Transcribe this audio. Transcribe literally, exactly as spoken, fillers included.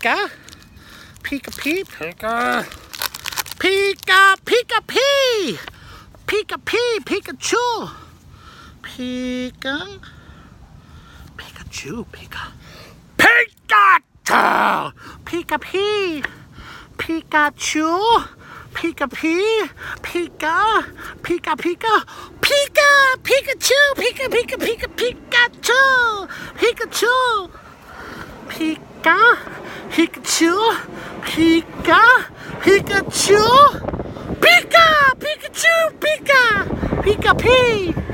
Pika. Pika Pee. Pika. Pika. Pika Pee. Pika Pee. Pikachu. Pika. Pikachu. Pika. Pikachu. Pika Pee. Pikachu. Pika Pee. Pika. Pika Pika. Pika. Pikachu. Pika Pika Pika Pikachu. Pikachu. Pika. Pikachu. Pika. Pikachu. Pika. Pikachu. Pika. Pika Pee.